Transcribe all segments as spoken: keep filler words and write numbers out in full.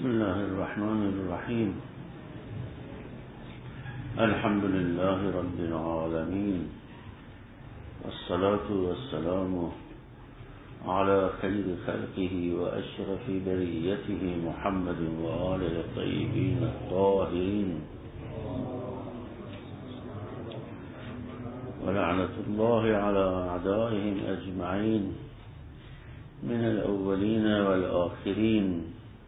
بسم الله الرحمن الرحيم. الحمد لله رب العالمين، والصلاة والسلام على خير خلقه وأشرف بريته محمد وآله الطيبين الطاهرين، ولعنة الله على أعدائهم أجمعين من الأولين والآخرين.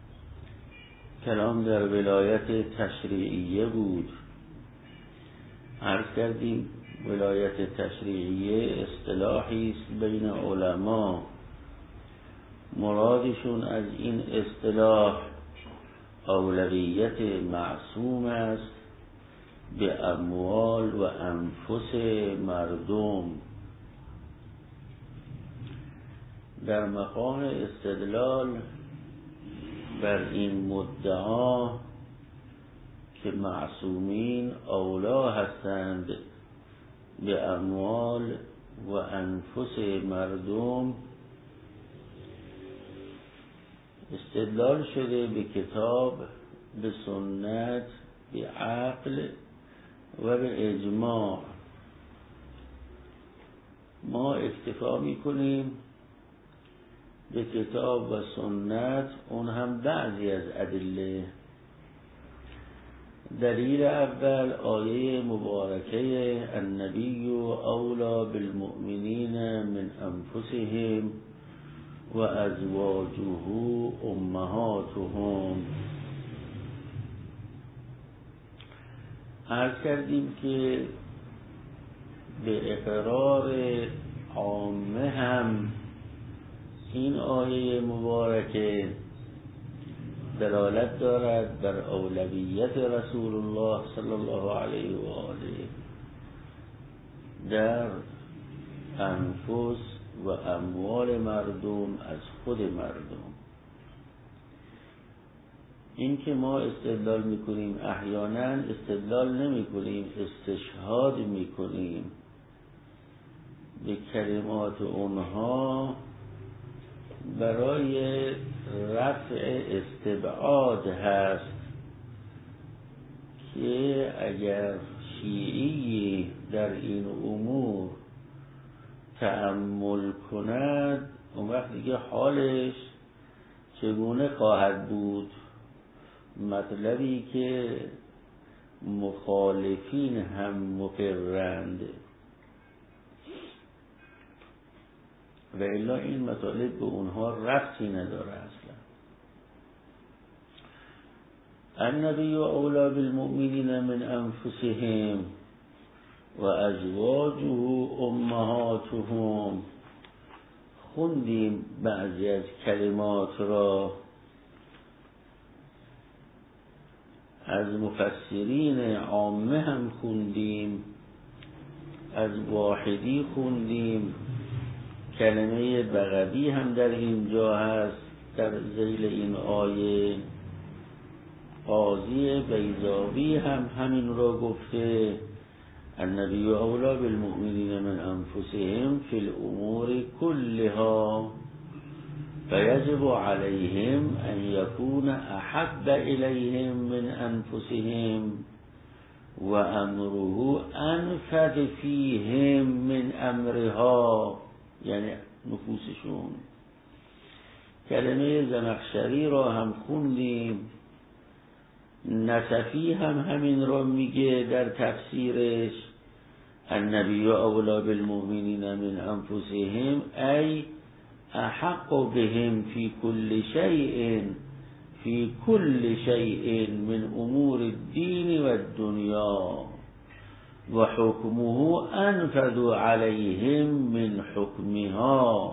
کلام در ولایت تشریعیه بود. عرض کردیم ولایت تشریعیه اصطلاحی است بین علما. مرادشون از این اصطلاح اولویت معصوم است به اموال و انفس مردم. در مقام استدلال بر این مدعا که معصومین اولا هستند به اموال و انفس مردم، استدلال شده به کتاب، به سنت، به عقل و به اجماع. ما اکتفا میکنیم به کتاب و سنت، اون هم بعضی از ادله. دلیل اول آیه مبارکه النبی اولا بالمؤمنین من انفسهم و ازواجه امهاتهم. عرض کردیم که به اقرار عامه هم این آیه مبارکه دلالت دارد بر اولویت رسول الله صلی الله علیه و آله در انفس و اموال مردم از خود مردم. این که ما استدلال میکنیم، احیانا استدلال نمیکنیم، استشهاد میکنیم به کلمات اونها برای رفع استبعاد هست که اگر شیعی در این امور تأمل کند، اون وقت دیگه حالش چگونه خواهد بود؟ مطلبی که مخالفین هم مقررند و الا این مطالب به اونها ربطی نداره اصلا. النبی اولا بالمؤمنین من انفسهم و ازواجه امهاتهم. خوندیم بعضی از کلمات را از مفسرین عامه هم خوندیم، از واحدی خوندیم، کلمه بغوی هم در اینجا هست در ذیل این آیه. قاضی بیضاوی هم همین را گفته النبی اولا بالمؤمنین من انفسهم فی الامور کلها فیجب علیهم ان یکون احب الیهم من انفسهم و امره انفذ فیهم من امرها، یعنی نفوسشون. کلمه زمخشری را هم خوندیم. نصفی هم همین را میگه در تفسیرش النبی اولا بالمؤمنین من انفسهم ای احق بهم فی کل شیء فی کل شیء من امور الدین و الدنیا و حکمه انفذ علیهم من حکمها.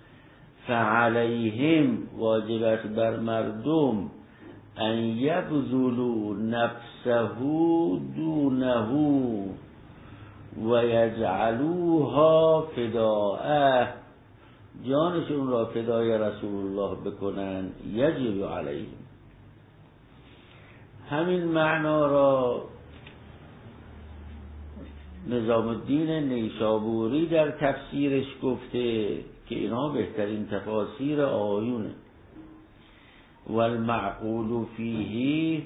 فعلیهم واجبت بر مردم ان یبذلوا نفسه دونه و یجعلوها فداءه، جانشون را فدای رسول الله بکنن. یجب علیهم، همین معنا را نظام الدین نیشابوری در تفسیرش گفته که اینها بهترین تفاسیر آیونه. والمعقول فيه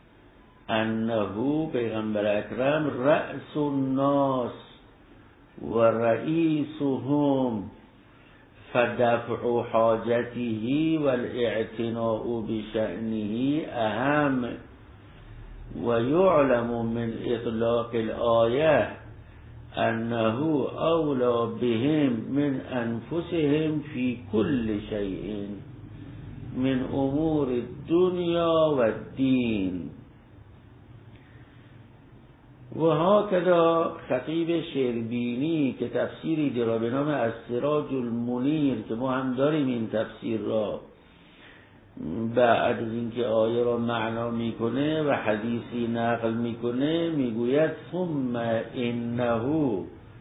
انه پیغمبر اکرم رأس الناس و رئیسهم فدفع حاجته والاعتناء بشأنه اهم و یعلم من اطلاق الآیه انه اولی بهم من انفسهم فی کل شیء من امور الدنیا و الدین. و هکذا خطیب شربینی که تفسیری داره به نام السراج المنیر که ما هم داریم این تفسیر را، بعد از اینکه آیه را معنا میکنه و حدیثی نقل میکنه میگوید ثم انه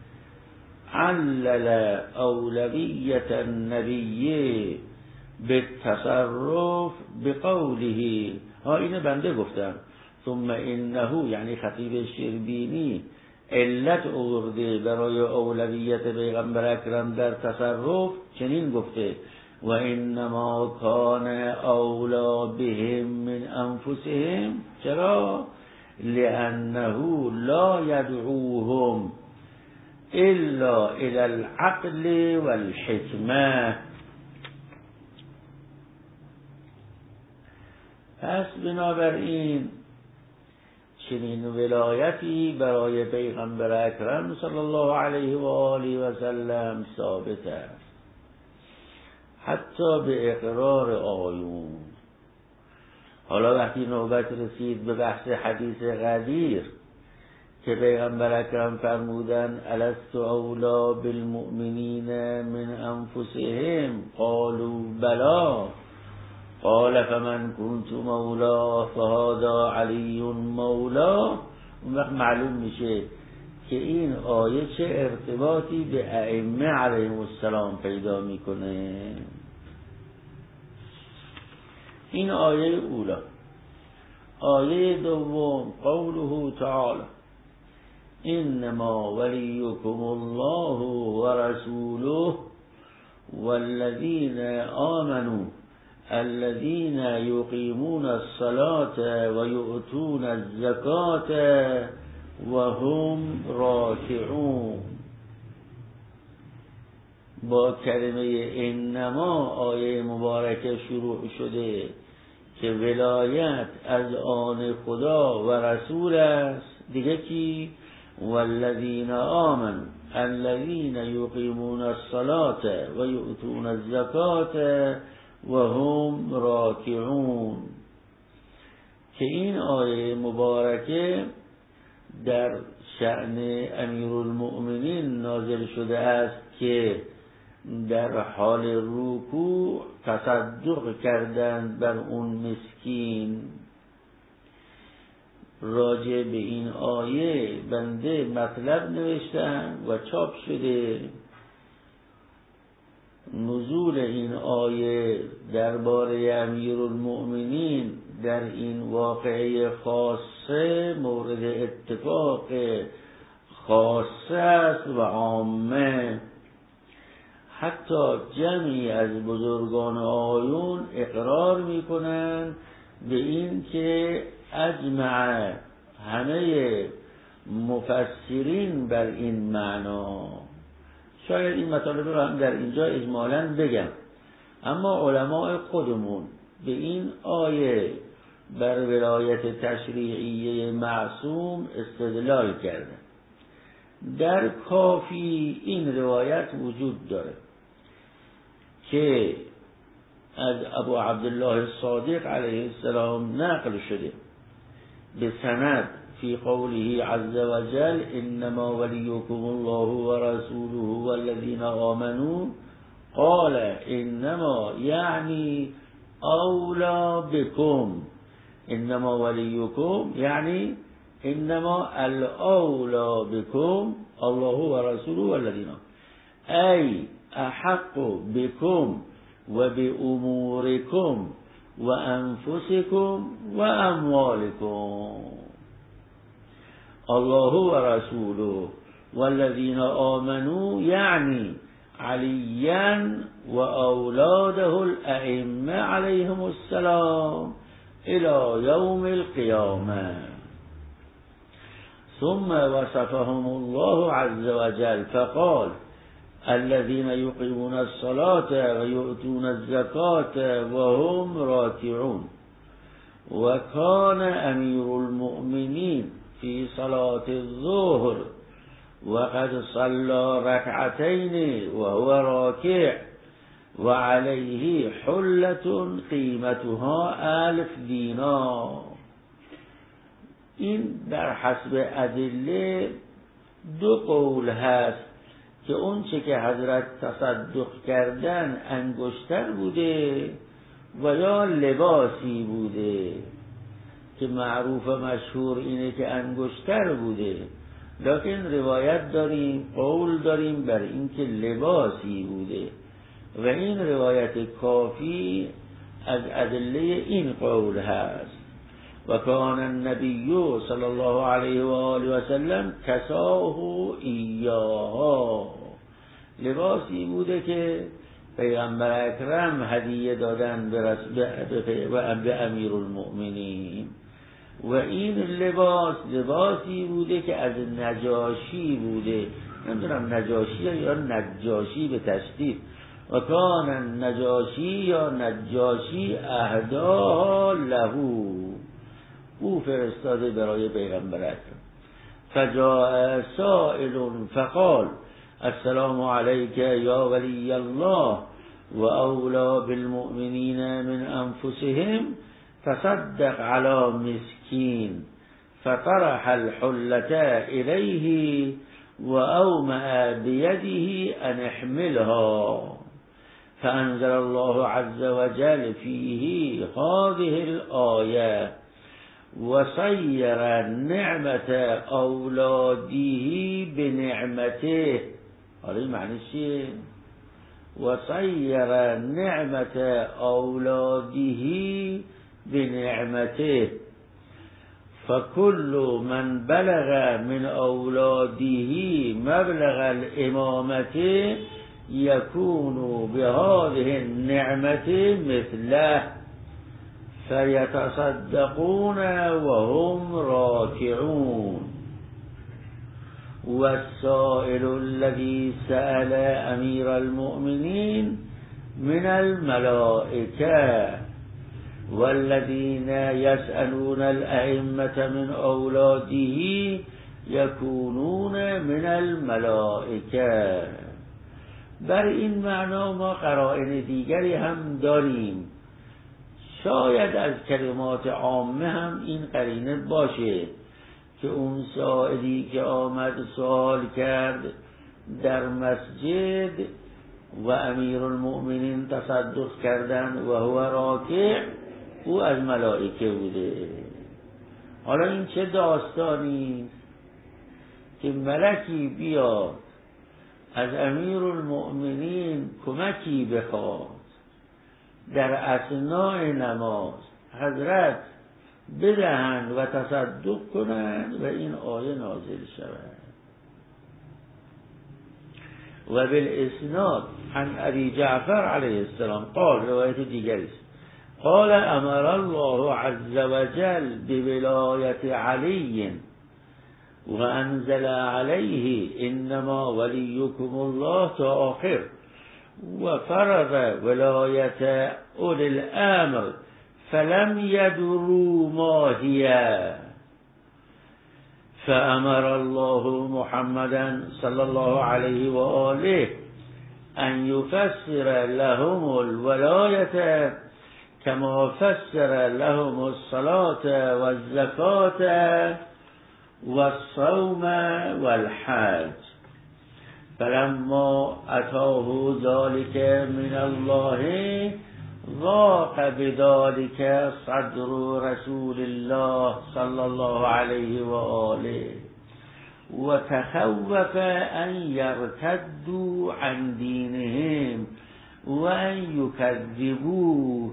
علل اولویت النبی بالتصرف بقوله. ها اینه بنده گفتم ثم انه یعنی خطیب شربینی علت آورده برای اولویت پیغمبر اکرم در تصرف، چنین گفته و انما کان اولا بهم من انفسهم. چرا؟ لانه لا یدعوهم الا الى العقل والحکمه. پس بنابراین چنین ولایتی برای پیغمبر اکرم صلی الله علیه و آله و سلم ثابت است، حتی به اقرار آیون. حالا وقتی نوبت رسید به بحث حدیث غدیر که پیغمبر اکرم فرمودن الست اولا بالمؤمنین من انفسهم قالوا بلا قال فمن كنت مولا فهذا علی مولا، اون وقت معلوم میشه که این آیه چه ارتباطی به ائمه علیهم السلام پیدا میکنه. این آیه اولا. آیه دوم قوله تعالی انما ولیکم الله و رسوله والذین آمنوا الذين يقيمون الصلاة ويؤتون الزكاة وهم راكعون. با کلمه انما آیه مبارکه شروع شده که ولایت از آن خدا و رسول است. دیگه کی؟ والذین آمنوا الذين يقيمون الصلاة ويؤتون الزكاة و هم راکعون، که این آیه مبارکه در شأن امیرالمؤمنین نازل شده است که در حال رکوع تصدق کردند بر اون مسکین. راجع به این آیه بنده مطلب نوشتم و چاپ شده. نزول این آیه درباره امیرالمؤمنین در این واقعه خاصه مورد اتفاق خاصه است و عامه. حتی جمعی از بزرگان آیون اقرار میکنند به این که اجمع همه مفسرین بر این معنا. شاید این مطالب رو هم در اینجا اجمالاً بگم، اما علماء خودمون به این آیه بر ولایت تشریعیه معصوم استدلال کردن. در کافی این روایت وجود داره که از ابو عبدالله الصادق علیه السلام نقل شده به سند في قوله عز وجل انما وليكم الله ورسوله والذين آمنوا قال انما يعني اولا بكم. انما وليكم يعني انما الاولا بكم الله ورسوله والذين اي احق بكم وبأموركم وانفسكم واموالكم. الله و رسوله والذین آمنوا یعنی عليا وأولاده الأئمة عليهم السلام إلى يوم القيامة. ثم وصفهم الله عز وجل فقال الذين يقيمون الصلاة ويؤتون الزكاة وهم راكعون. وكان أمير المؤمنين في صلاة الظهر وقد صلى ركعتين وهو راكع وعليه حلة قيمتها ألف دینار. این در حسب ادله دو قول هست که اون چه که حضرت تصدق کردن انگشتر بوده و یا لباسی بوده، که معروف و مشهور اینه که انگشتر بوده، لکن روایت داریم، قول داریم بر این که لباسی بوده و این روایت کافی از ادله این قول هست. و کان النبی صلی الله علیه و آله و سلم کساه ایاها، لباسی بوده که پیغمبر اکرم هدیه دادن به امیر المؤمنین و این لباس لباسی بوده که از نجاشی بوده، نمیدونم نجاشی یا نجاشی به تشدید، و کان نجاشی یا نجاشی اهداها لهو، او فرستاده برای پیغمبر اکرم. فجاء سائل فقال السلام عليك یا ولی الله و اولا بالمؤمنین من انفسهم تصدق على مسكين فطرح الحلة إليه وأومأ بيده أن احملها فأنزل الله عز وجل فيه هذه الآية وصير نعمة أولاده بنعمته. هذا معنى الشيء وصير نعمة أولاده بنعمته فكل من بلغ من أولاده مبلغ الإمامة يكون بهذه النعمة مثله فيتصدقون وهم راكعون. والسائل الذي سأل أمير المؤمنين من الملائكة والذين يسألون الأئمة من أولاده يكونون من الملائكة. بر این معنا ما قرائن دیگری هم داریم، شاید از کلمات عامه هم این قرینه باشه که اون سائلی که آمد سوال کرد در مسجد و امیر المؤمنین تصدق کردن و هو راکع، او از ملائکه بوده. حالا این چه داستانی که ملکی بیاد از امیر المؤمنین کمکی بخواد در اثناء نماز، حضرت بدهند و تصدق کنند و این آیه نازل شود. و بالاسناد عن ابی جعفر علیه السلام قال، روایت دیگری است، قال امر الله عز وجل بولایت علی و انزل علیه انما ولیکم الله تا آخر و فرض ولایت اولی الامر فلم يدروا ما هي فأمر الله محمدا صلى الله عليه وآله أن يفسر لهم الولاية كما فسر لهم الصلاة والزكاة والصوم والحج. فلما أتاه ذلك من الله ضاق بذلك صدر رسول الله صلى الله عليه وآله وتخوف أن يرتدوا عن دينهم وأن يكذبوه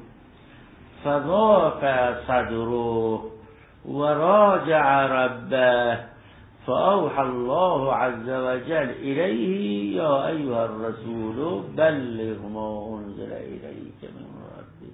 فضاق صدره وراجع ربه فأوحى الله عز وجل إليه يا أيها الرسول بلغ ما أنزل إليك من ربك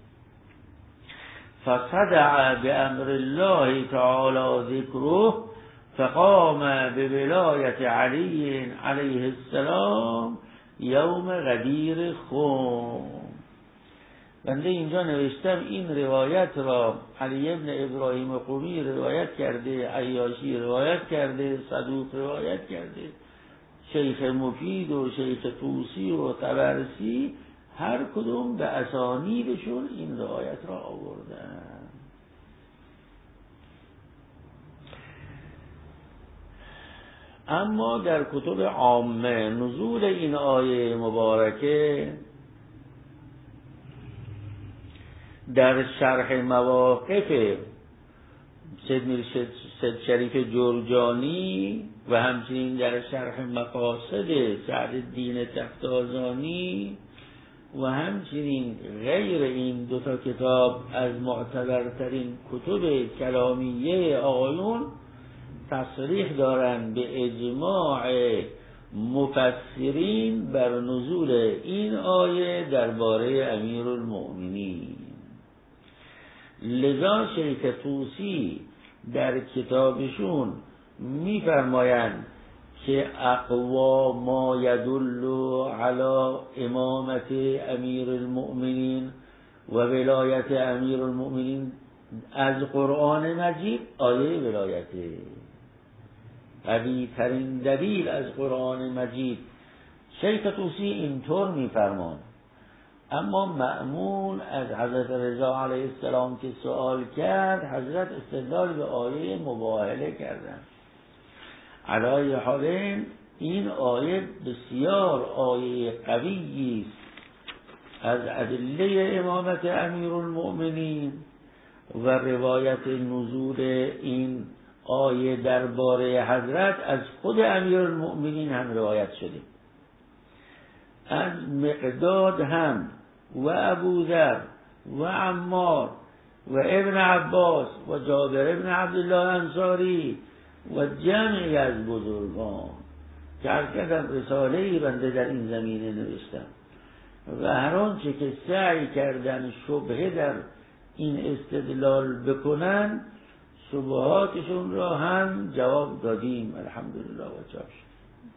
فصدع بأمر الله تعالى ذكره فقام بولاية علي عليه السلام یوم غدیر خم. بنده اینجا نوشتم این روایت را علی ابن ابراهیم قمی روایت کرده، عیاشی روایت کرده، صدوق روایت کرده، شیخ مفید و شیخ طوسی و طبرسی هر کدوم به اسانیدشون این روایت را آوردن. اما در کتب عامه نزول این آیه مبارکه در شرح مواقف سید شریف جرجانی و همچنین در شرح مقاصد سعدالدین تفتازانی و همچنین غیر این دو تا کتاب از معتبرترین کتب کلامیه آقایون تصریح دارند به اجماع مفسرین بر نزول این آیه درباره امیرالمؤمنین. لذا شیخ طوسی در کتابشون می‌فرمایند که اقوا ما یدل علی امامت امیرالمؤمنین و ولایت امیرالمؤمنین از قرآن مجید آیه ولایته. قوی ترین دلیل از قرآن مجید شیخ طوسی اینطور می‌فرماند. اما مأمون از حضرت رضا علیه السلام که سوال کرد، حضرت استدلال به آیه مباهله کردند. علی حالین این آیه بسیار آیه قویی است از ادله امامت امیرالمؤمنین و روایت نزول این آیه درباره حضرت از خود امیرالمؤمنین هم روایت شده، از مقداد هم و ابوذر و عمار و ابن عباس و جابر ابن عبدالله انصاری و جمعی از بزرگان که هرکدام رساله‌ای بنده در این زمینه نوشتم و هر آنچه که سعی کردن شبهه در این استدلال بکنن شبهاتشون را هم جواب دادیم الحمدلله و چاش.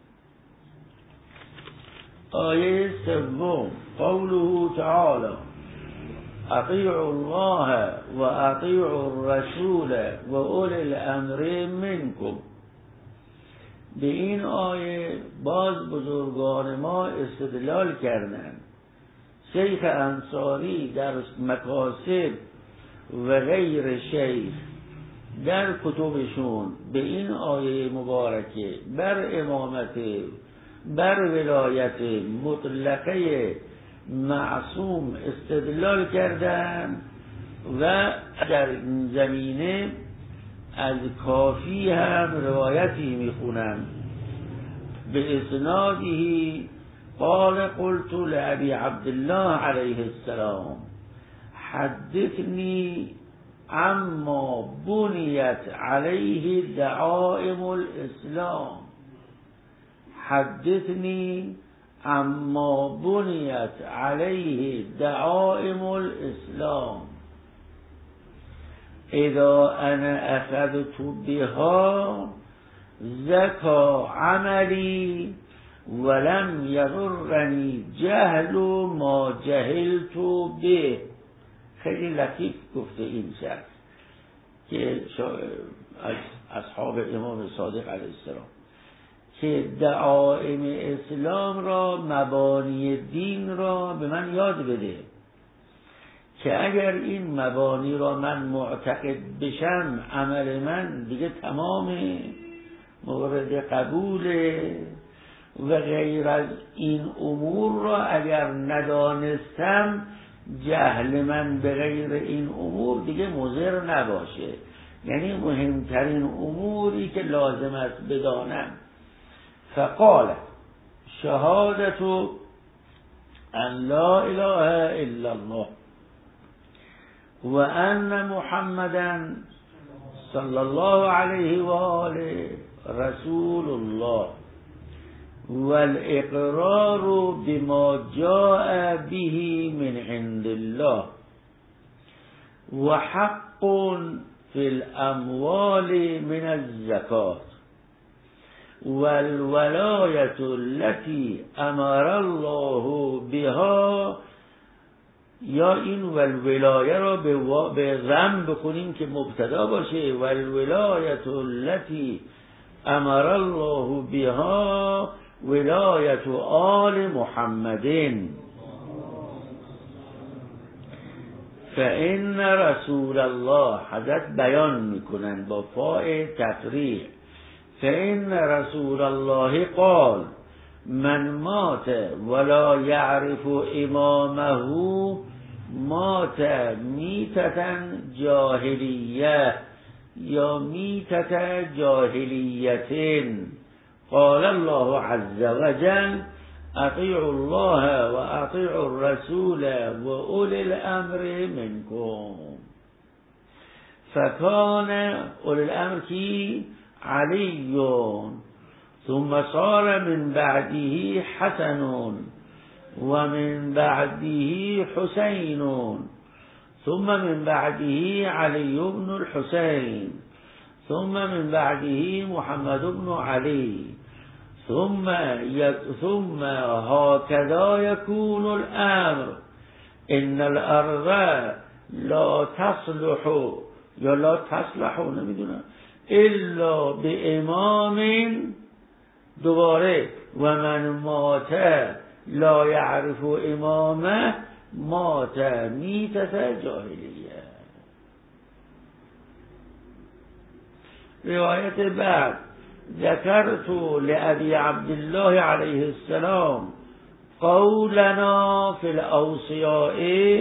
آیه سوم قوله تعالی اطیعوا الله و اطیعوا الرسول و اولی الامر منکم. به این آیه باز بزرگان ما استدلال کردند. شیخ انصاری در مقاصد و غیر شیخ در کتبشون به این آیه مبارکه بر امامت، بر ولایت مطلقه معصوم استدلال کردن و در این زمینه از کافی هم روایتی میخونم به اسنادی قال قلت لأبي عبد الله علیه السلام حدثني عما بنيت عليه دعائم الاسلام حدثني عما بنيت عليه دعائم الاسلام اذا انا اخذت بها زكى عملي ولم یضرنی جهل ما جهلت به. خیلی لطیف گفته این شخص که از اصحاب امام صادق علیه السلام که دعائم اسلام را، مبانی دین را به من یاد بده که اگر این مبانی را من معتقد بشم عمل من دیگه تمام مورد قبوله و غیر از این امور را اگر ندانستم جهل من به غیر این امور دیگه مضر نباشه. یعنی مهمترین اموری که لازم است بدانم. فقال شهادت ان لا اله الا الله و ان محمدا صلی الله علیه و آله رسول الله والاقرار بما جاء به من عند الله وحق في الاموال من الزكاة والولاية التي امر الله بها، یا این والولایه را به ضم بخونیم که مبتدا باشه، والولایة التي امر الله بها ولایت آل محمد فإن رسول الله، حضرت بیان میکنن با فاء تفریع، فإن رسول الله قال من مات ولا يعرف امامه مات میتة جاهلیه یا میتة جاهلیت. قال الله عز وجل اطیعوا الله و اطیعوا الرسول و اولی الامر منکم. فکان اولی الامر کی؟ علی، ثم صار من بعده حسن و من بعده حسین ثم من بعده علی بن الحسین ثم من بعده محمد بن علی ثم ثم هكذا يكون الامر ان الارض لا تصلح یا لا تصلح نمیدونم الا بامام، دوباره و من مات لا يعرف امامه مات میتة جاهلیه. روایت بعد ذکرت لأبي عبد الله عليه السلام قولنا في الأوصياء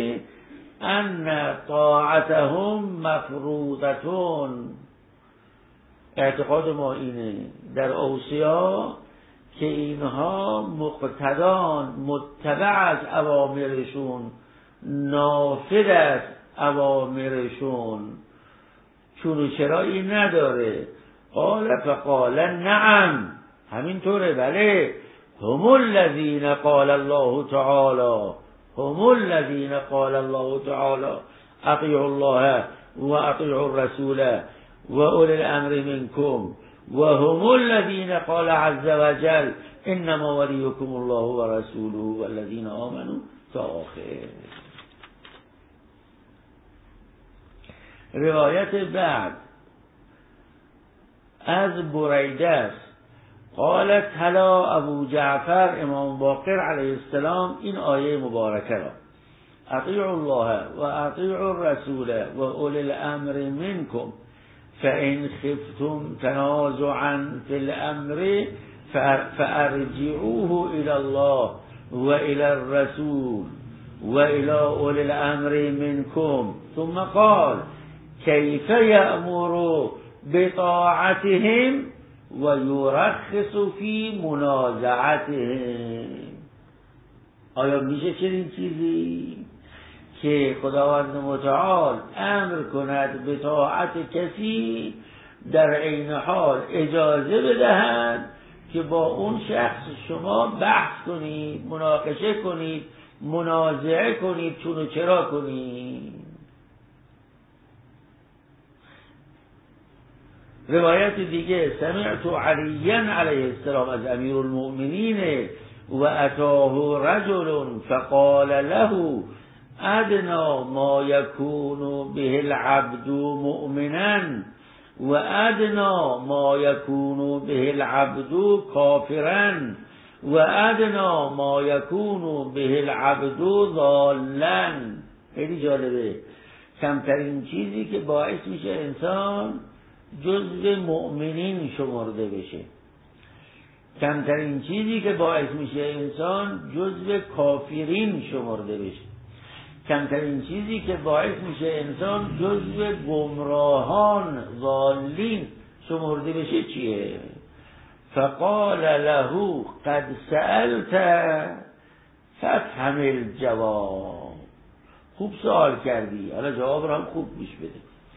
أن طاعتهم مفروضة. اعتقاد ما اینه در اوصیا که اینها مقتدان، متبع از اوامرشون، نافذ از اوامرشون، چون و چرایی نداره. قال فقال نعم، همینطوره، بله. هم الذين قال الله تعالى هم الذين قال الله تعالى اطیعوا الله و اطیعوا الرسول و اولی الامر منکم و هم الذين قال عز وجل انما وليكم الله و رسوله و الذين آمنوا تا آخر. روایت بعد از بریده است قال تلا ابو جعفر امام باقر علیه السلام این آیه مبارکه را اطیعوا الله و اطیعوا الرسول و اولی الامر منکم فان خفتم تنازعا فی الامر فارجعوه الى الله و الى الرسول و الى اولی الامر منکم. ثم قال کیف یأمر بطاعتهم و یرخص فی منازعتهم. آیا میشه چنین چیزی که خداوند متعال امر کند به طاعت کسی در عین حال اجازه بدهد که با اون شخص شما بحث کنید، مناقشه کنید، منازعه کنید، چون و چرا کنید؟ روایت دیگه سمعت علی علیه السلام از امیر المؤمنین و اتاه رجل فقال له ادنا ما یکون به العبد مؤمنا و ادنا ما یکون به العبد کافرا و ادنا ما یکون به العبد ضالا. خیلی جالبه. کمترین چیزی که باعث میشه انسان جزء مؤمنین شمرده بشه، کمترین چیزی که باعث میشه انسان جزء کافرین شمرده بشه، کمترین چیزی که باعث میشه انسان جزء گمراهان ضالین شمرده بشه چیه؟ فقال له قد سألت فافهم الجواب. خوب سوال کردی، حالا جواب رو هم خوب گوش بده.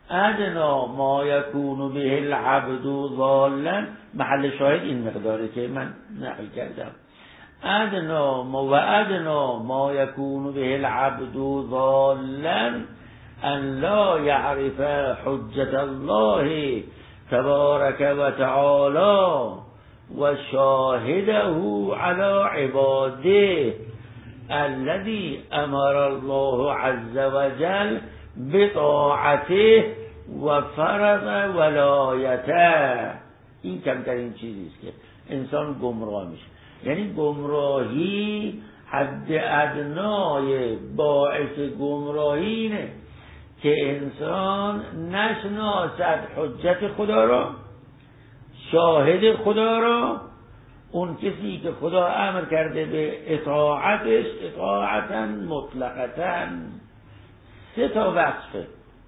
ادنا ما یکون به العبد ضالا، محل شاهد این مقداره که من نقل کردم. ادنا ما و ادنا ما یکون به العبد ضالا ان لا یعرف حجت الله تبارک و تعالی و شاهده علی عباده الذي امر الله عز وجل بطاعته و فرض ولایته. این کمترین چیزی است که انسان گمراه میشه. یعنی گمراهی حد ادنای باعث گمراهی اینه که انسان نشناسد حجت خدا را، شاهد خدا را، اون کسی که خدا امر کرده به اطاعتش اطاعتا مطلقتا. سه تا وصفه: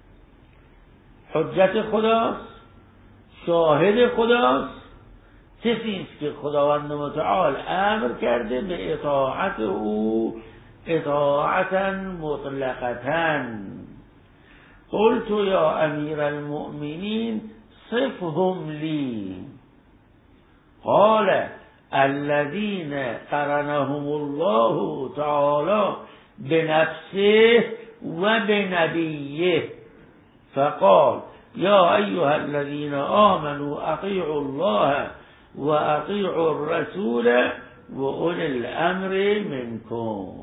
حجت خداست، شاهد خداست، کسی است که خداوند متعال امر کرده به اطاعت او اطاعتا مطلقتا. قلت یا امیر المؤمنین صفهم لی. قال الذين قرنهم الله تعالى بنفسه وبنبيه فقال يا أيها الذين آمنوا أطيعوا الله وأطيعوا الرسول وأولي الأمر منكم.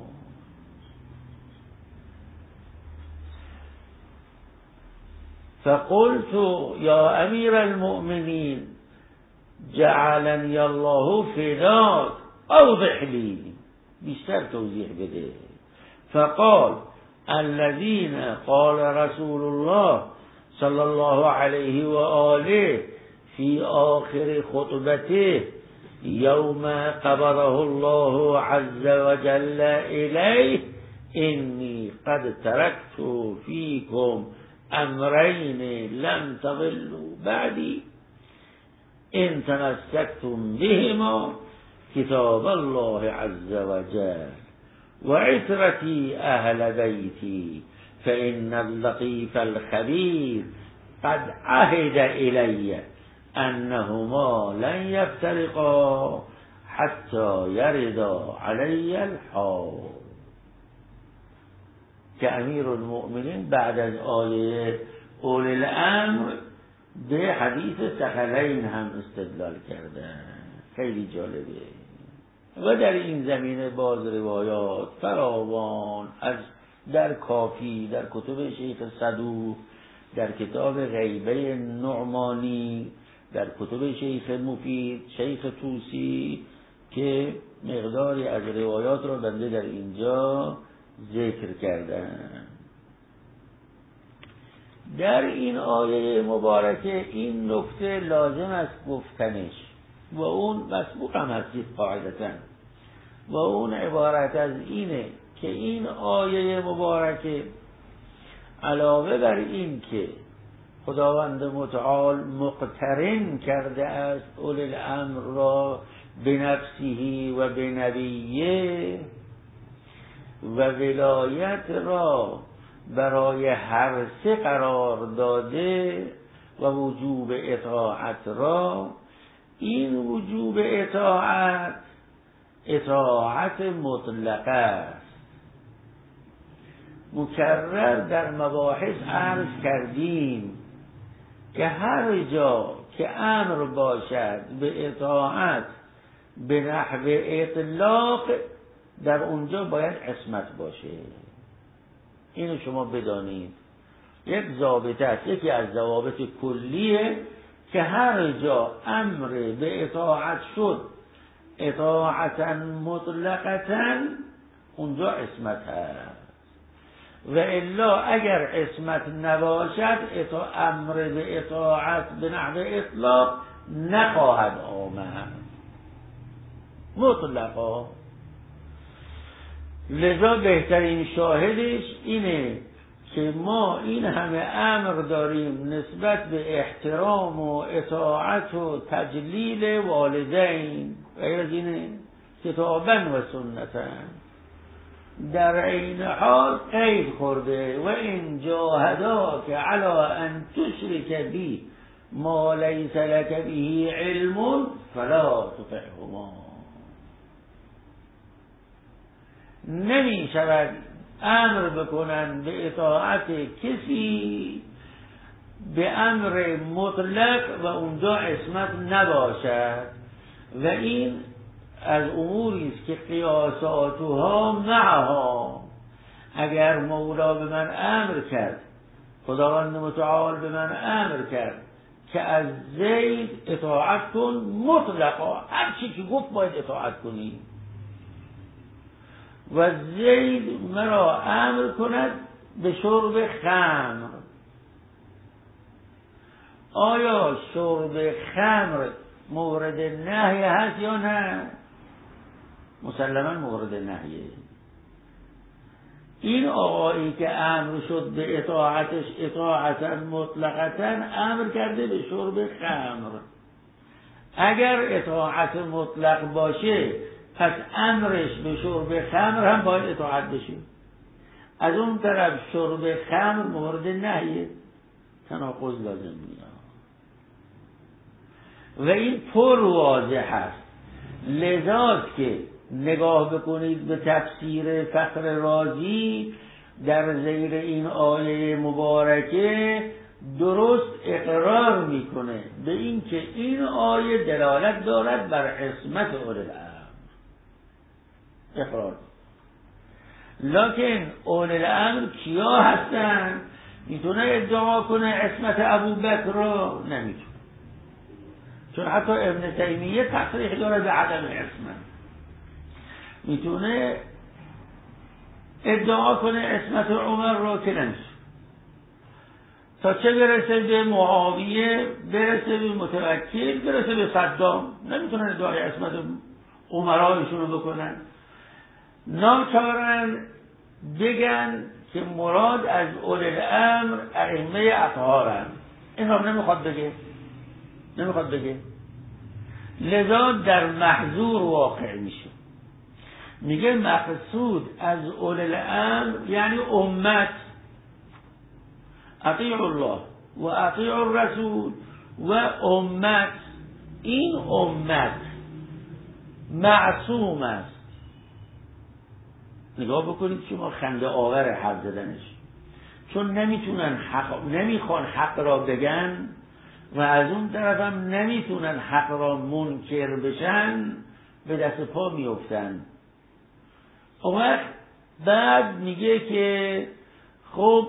فقلت يا أمير المؤمنين جعلني الله فداك اوضح لي، بیشتر توضیح بده. فقال الذين قال رسول الله صلى الله عليه وآله في آخر خطبته يوم قبضه الله عز وجل إليه إني قد تركت فيكم أمرين لم تضلوا بعدي إن تمسكتم بهما كتاب الله عز وجل وعترتي أهل بيتي فإن اللطيف الخبير قد عهد إلي أنهما لن يفترقا حتى يردا علي الحوض. كأمير المؤمنين بعد از آیه اول الامر به حدیث ثقلین هم استدلال کردن. خیلی جالبه. و در این زمینه باز روایات فراوان از در کافی، در کتب شیخ صدوق، در کتاب غیبه نعمانی، در کتب شیخ مفید، شیخ طوسی که مقداری از روایات را بنده در اینجا ذکر کردن. در این آیه مبارکه این نکته لازم است گفتنش و اون مسبوق هم هستید قاعدتا و اون عبارت از اینه که این آیه مبارکه علاوه بر این که خداوند متعال مقترن کرده است اولی الامر را به نفسه و به نبیه و ولایت را برای هر سه قرار داده و وجوب اطاعت را، این وجوب اطاعت اطاعت مطلقه است. مکرر در مباحث عرض کردیم که هر جا که امر باشد به اطاعت به نحو اطلاق در اونجا باید عصمت باشه. اینو شما بدانید. یک ضابطه است، یکی از ضوابط کلیه که هر جا امر به اطاعت شد اطاعتا مطلقتا اونجا عصمت هست و الا اگر عصمت نباشد امر به اطاعت به نحو اطلاق نخواهد آمد مطلقا. لذا بهترین شاهدش اینه که ما این همه امر داریم نسبت به احترام و اطاعت و تجلیل والدین غیر از اینه کتابا و سنتا در عین حال قید خورده و این جاهداک علی ان تشرک بی ما لیس لک به علم فلا تطعهما. نمی شود امر بکنن به اطاعت کسی به امر مطلق و اونجا عصمت نباشد و این از اموری است که قیاساتها معها. اگر مولا به من امر کرد، خداوند متعال به من امر کرد که از زید اطاعت کن مطلقا، هر چی که گفت باید اطاعت کنی، و زید مرا امر کند به شرب خمر، آیا شرب خمر مورد نهی هست یا نه؟ مسلما مورد نهیه. این آقایی که امر شد به اطاعتش اطاعتا مطلقتا امر کرده به شرب خمر. اگر اطاعت مطلق باشه پس امرش به شرب خمر هم باید اطاعت بشه. از اون طرف شرب خمر مورد نهیه، تناقض لازم میاد و این پر واضح هست. لذاست که نگاه بکنید به تفسیر فخر رازی در زیر این آیه مبارکه، درست اقرار میکنه به این که این آیه دلالت دارد بر عصمت اولی الامر. اقرار لکن اولی الامر کیا هستن؟ میتونه ادعا کنه عصمت ابوبکر رو؟ نمیتونه، چون حتی ابن تیمیه تصریح داره به عدم عصمت. میتونه ادعا کنه عصمت عمر رو که نمیشه، تا چه برسه به معاویه، برسه به متوکل، برسه به صدام، نمیتونن ادعای عصمت عمرایشون رو بکنن. ناچارن بگن که مراد از اولی الامر ائمه اطهارن. این هم نمیخواد بگه، نمیخواد بگه لذا در محظور واقع میشه. میگه مقصود از اولی الامر یعنی امت، اطیعوا الله و اطیعوا الرسول و امت. این امت معصوم است. نگاه بکنید شما خنده آور حرف زدنش، چون نمیتونن حق، نمیخوان حق را بگن و از اون طرف هم نمیتونن حق را منکر بشن، به دست پا میافتن. اون بعد میگه که خب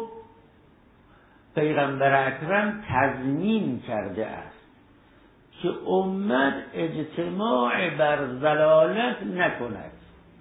پیغمبر اکرم تضمین کرده است که امت اجتماع بر ضلالت نکند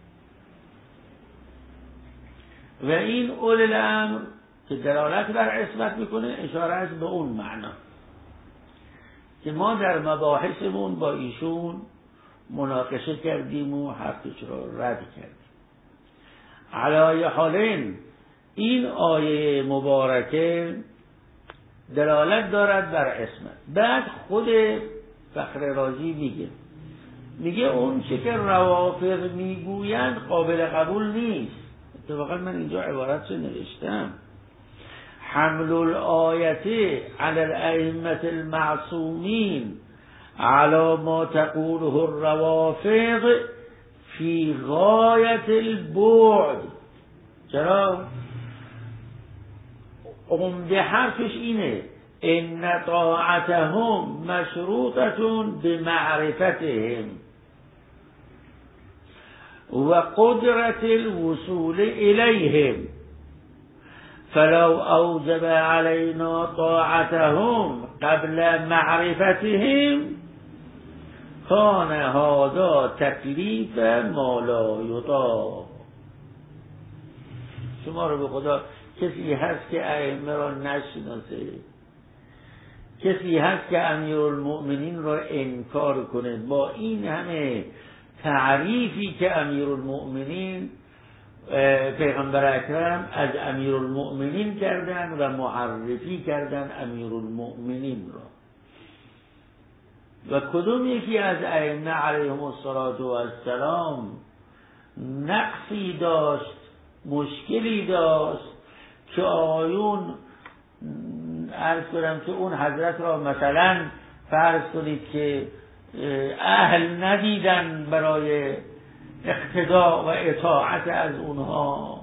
و این اولی الامر که دلالت بر عصمت میکنه اشاره است به اون معنا که ما در مباحثمون با ایشون مناقشه کردیم و حرفش را رد کردیم. علای حالین این آیه مبارکه دلالت دارد بر عصمت. بعد خود فخر رازی میگه میگه اون چه که روافض میگویند قابل قبول نیست. اتفاقا من اینجا عبارت رو نوشتم: حمل الآیه علی الائمة المعصومین علی ما تقوله الروافض فی غایت البعد. چرا؟ عمده حرفش اینه: ان طاعتهم مشروطة بمعرفتهم و قدرت الوصول الیهم فلو اوجب علینا طاعتهم قبل معرفتهم کان هذا تکلیف ما لا یطاق. شما رو به خدا کسی هست که ائمه را نشناسه؟ کسی هست که امیرالمؤمنین را انکار کنه؟ با این همه تعریفی که امیرالمؤمنین پیغمبر اکرم از امیرالمؤمنین کردن و معرفی کردن امیرالمؤمنین را، و کدوم یکی از ائمه علیهم الصلاة والسلام نقصی داشت مشکلی داشت که آیون عرض کنم که اون حضرت را مثلا فرض کنید که اهل ندیدن برای اقتداء و اطاعت از اونها.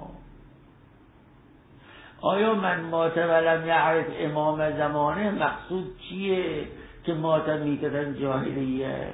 آیا من مات ولم یعرف امام زمانه مقصود چیه که مات میتتن جاهلیه؟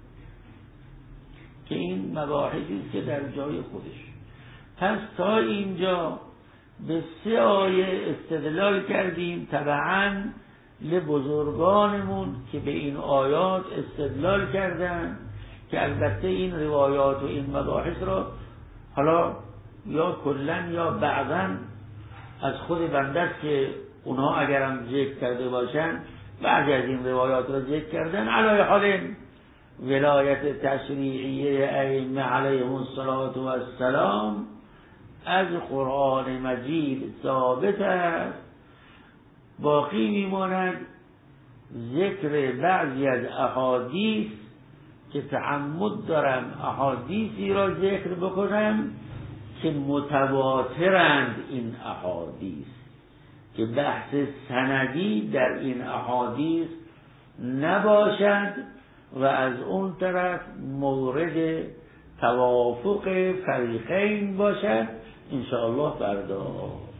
که این مباحثی که در جای خودش. پس تا اینجا به سه آیه استدلال کردیم تبعاً لبزرگانمون که به این آیات استدلال کردن، که البته این روایات و این مباحث را حالا یا کلن یا بعضاً از خود بنده است که اونها اگرم ذکر کرده باشن بعضی از این روایات را ذکر کردن. علی حال ولایت تشریعیه ائمه علیهم الصلاة و السلام از قرآن مجید ثابت است. باقی میماند ذکر بعضی از احادیث که تعمد دارم احادیثی را ذکر بکنم که متواترند این احادیث، که بحث سندی در این احادیث نباشد و از اون طرف مورد توافق فریقین باشد. انشاءالله فردا